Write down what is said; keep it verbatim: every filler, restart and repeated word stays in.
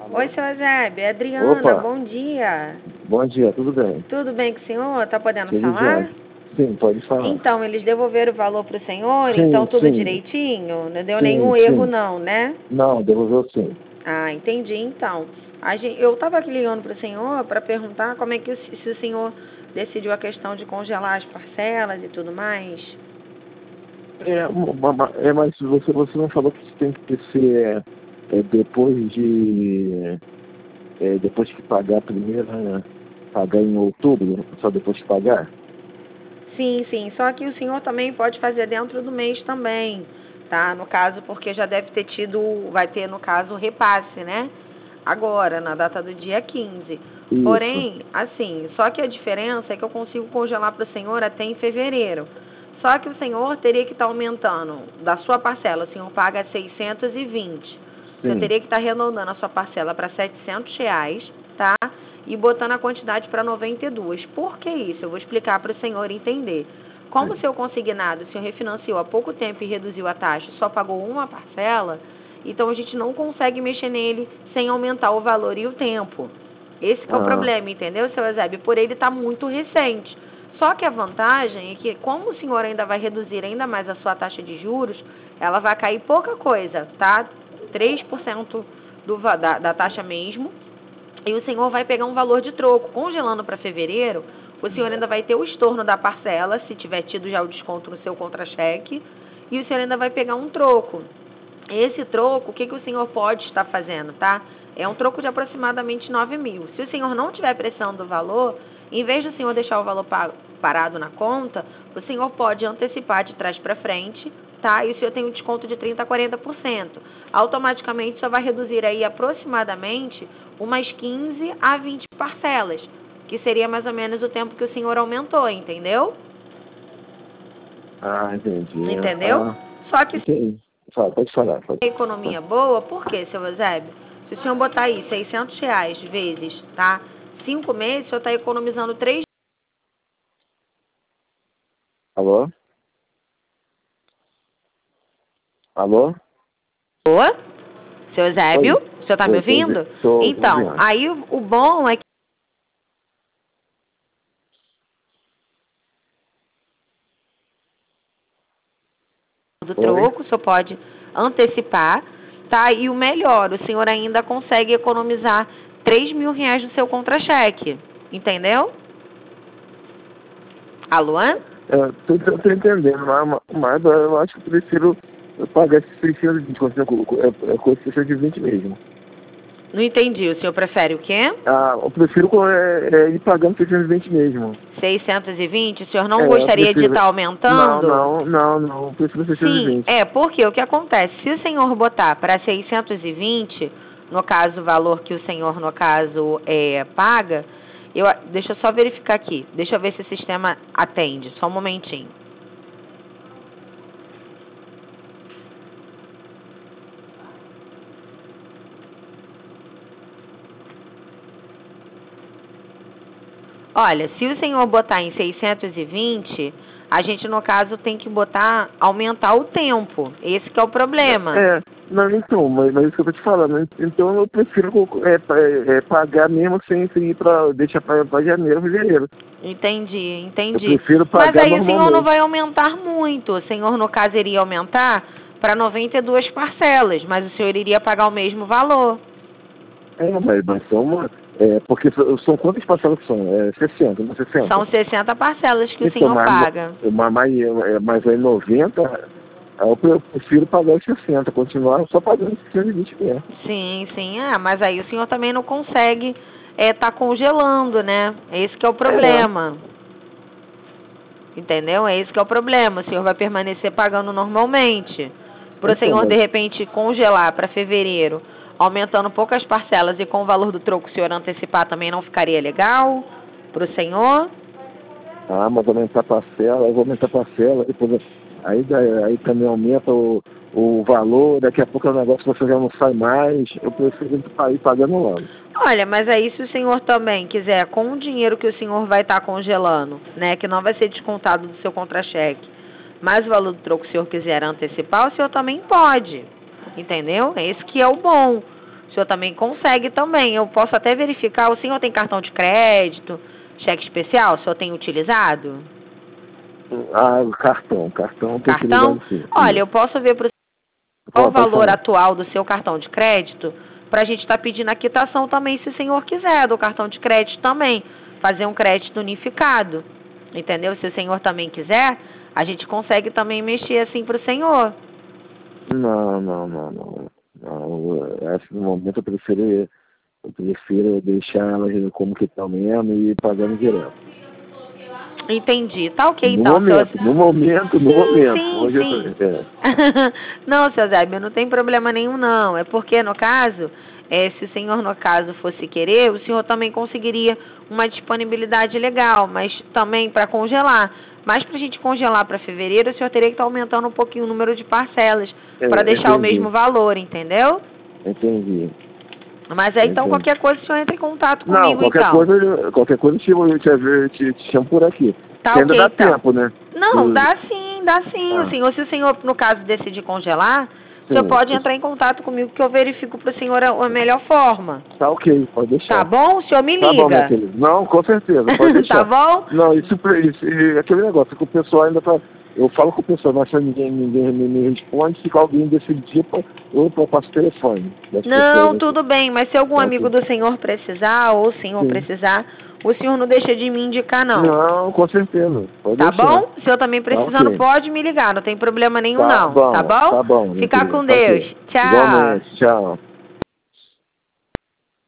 Oi, seu Eusébio, é Adriana, Opa, bom dia. bom dia, tudo bem? Tudo bem com o senhor? Tá podendo Tudo falar? jóia? Sim, pode falar. Então, eles devolveram o valor pro senhor, então Sim, tudo sim, direitinho? Não deu sim, nenhum erro sim. não, né? Não, devolveu sim. Ah, entendi então. A gen- eu estava aqui ligando pro senhor para perguntar como é que o, se se o senhor decidiu a questão de congelar as parcelas e tudo mais. É, uma- uma- é mas você, você não falou que tem que ser é, depois de. É, depois que pagar primeiro, né? Pagar em outubro, só depois de pagar? Sim, sim. Só que o senhor também pode fazer dentro do mês também, tá? No caso, porque já deve ter tido, vai ter, no caso, o repasse, né? Agora, na data do dia quinze. Isso. Porém, assim, só que a diferença é que eu consigo congelar para o senhor até em fevereiro. Só que o senhor teria que estar aumentando da sua parcela. O senhor paga seiscentos e vinte. O senhor Sim. teria que estar arredondando a sua parcela para setecentos reais, tá? E botando a quantidade para noventa e dois. Por que isso? Eu vou explicar para o senhor entender. Como o seu consignado, o senhor refinanciou há pouco tempo e reduziu a taxa, só pagou uma parcela, então a gente não consegue mexer nele sem aumentar o valor e o tempo. Esse que é o Ah, problema, entendeu, seu Eusébio? Por ele estar muito recente. Só que a vantagem é que, como o senhor ainda vai reduzir ainda mais a sua taxa de juros, ela vai cair pouca coisa, tá? três por cento do, va- da, da taxa mesmo. E o senhor vai pegar um valor de troco. Congelando para fevereiro, o senhor ainda vai ter o estorno da parcela, se tiver tido já o desconto no seu contra-cheque, e o senhor ainda vai pegar um troco. Esse troco, o que, que o senhor pode estar fazendo, tá? É um troco de aproximadamente nove mil. Se o senhor não tiver pressão do valor, em vez do senhor deixar o valor pa- parado na conta, o senhor pode antecipar de trás para frente, tá? E o senhor tem um desconto de trinta a quarenta por cento. Automaticamente só vai reduzir aí aproximadamente umas quinze a vinte parcelas, que seria mais ou menos o tempo que o senhor aumentou, entendeu? ah, entendi. Entendeu? Ah, Só que entendi. Fala, pode falar, pode economia falar. boa, por quê, seu Eusébio? Se o senhor botar aí seiscentos reais vezes, tá? Cinco meses, o senhor está economizando três. Alô? Alô? Boa? Seu Eusébio, Oi. o senhor tá me Oi, tô ouvindo. ouvindo? Tô Então, ouvindo. aí o, o bom é que do Oi? troco, o senhor pode antecipar, tá? E o melhor, o senhor ainda consegue economizar três mil reais no seu contra-cheque, entendeu? Alô? É, tô, tô, tô entendendo, mas, mas eu acho que eu prefiro pagar esses seiscentos e vinte, com é, é com seiscentos e vinte mesmo. Não entendi, o senhor prefere o quê? Ah, eu prefiro com- é, é, ir pagando seiscentos e vinte mesmo. seiscentos e vinte, o senhor não É, eu gostaria de prefiro. estar Não, aumentando? não, não, não, eu prefiro seiscentos e Sim, vinte. é, porque o que acontece? Se o senhor botar para seiscentos e vinte, no caso, o valor que o senhor, no caso, é, paga, eu, deixa eu só verificar aqui. Deixa eu ver se o sistema atende. Só um momentinho. Olha, se o senhor botar em seiscentos e vinte, a gente, no caso, tem que botar, aumentar o tempo. Esse que é o problema. É, não, então, mas, mas isso que eu tô te falando. Então eu prefiro é, pa- é, pagar mesmo sem, sem ir pra. Deixar pra, pra janeiro, fevereiro. Entendi, Eu entendi. prefiro Mas pagar aí o senhor não normalmente. vai aumentar muito. O senhor, no caso, iria aumentar para noventa e duas parcelas, mas o senhor iria pagar o mesmo valor. É, mas, mas são uma. É, porque são são quantas parcelas que são? É sessenta, não São sessenta? sessenta parcelas que o Então, senhor mas, paga. mas, mas, é, mas aí noventa, aí eu prefiro pagar os sessenta, continuar só pagando seiscentos e vinte mesmo. Sim, sim. Ah, mas aí o senhor também não consegue estar congelando, né? Esse que é o É, problema. Entendeu? É esse que é o problema. O senhor vai permanecer pagando normalmente. Para o então, senhor, de mas. repente, congelar para fevereiro, aumentando poucas parcelas e com o valor do troco o senhor antecipar também não ficaria legal? Para o senhor? Ah, mas aumentar a parcela, eu vou aumentar a parcela, depois aí, daí- aí também aumenta o, o valor, daqui a pouco o negócio você já não sai mais, eu prefiro ir pagando logo. Olha, mas aí se o senhor também quiser, com o dinheiro que o senhor vai estar congelando, né, que não vai ser descontado do seu contra-cheque, mas o valor do troco o senhor quiser antecipar, o senhor também pode, entendeu? Esse que é o bom. o senhor também consegue também. Eu posso até verificar, o senhor tem cartão de crédito, cheque especial, o senhor tem utilizado? Ah, o cartão, cartão tem Cartão? utilizado, sim. Olha, eu posso ver para qual o Pode valor falar. atual do seu cartão de crédito, para a gente estar pedindo a quitação também, se o senhor quiser, do cartão de crédito também, fazer um crédito unificado, entendeu? Se o senhor também quiser, a gente consegue também mexer assim para o senhor. Não, não, não, não. não esse no momento eu prefiro, eu prefiro deixar ela como que tá mesmo e ir pagando direto. Entendi. Tá ok, No então. momento, seu... no momento, no sim, momento. Sim, Hoje sim. eu tô... é. Não, seu Zébio, não tem problema nenhum, não. É porque, no caso, é, se o senhor, no caso, fosse querer, o senhor também conseguiria uma disponibilidade legal, mas também para congelar. Mas para a gente congelar para fevereiro, o senhor teria que estar aumentando um pouquinho o número de parcelas É, para deixar entendi. o mesmo valor, entendeu? Entendi. Mas aí, então, Entendi. qualquer coisa, o senhor entra em contato Não, comigo, qualquer então. coisa, qualquer coisa eu te, te, te, te chamo por aqui. Tá, ainda ok, dá então. tempo, né? Não, Eu... dá sim, dá sim. Ah. O senhor, se o senhor, no caso, decidir congelar, o senhor Sim, pode eu... entrar em contato comigo que eu verifico para o senhor a, a melhor forma. Tá ok, pode deixar. Tá bom? O senhor me liga. Tá bom, minha querida. Não, com certeza, pode deixar. Tá bom? Não, isso, isso, isso aquele negócio que o pessoal ainda tá... Eu falo com o pessoal, mas se ninguém, ninguém me, me responde, se alguém decidir, eu, eu passo o telefone. Não, tudo bem, mas se algum tá, amigo okay. do senhor precisar, ou o senhor Sim. precisar, o senhor não deixa de me indicar, não. Não, com certeza. Pode tá deixar. bom? Se eu também precisando, tá, okay. Pode me ligar, não tem problema nenhum, tá não. Bom, tá bom? Tá bom. Ficar com tá Deus. okay. Tchau. Igualmente, tchau.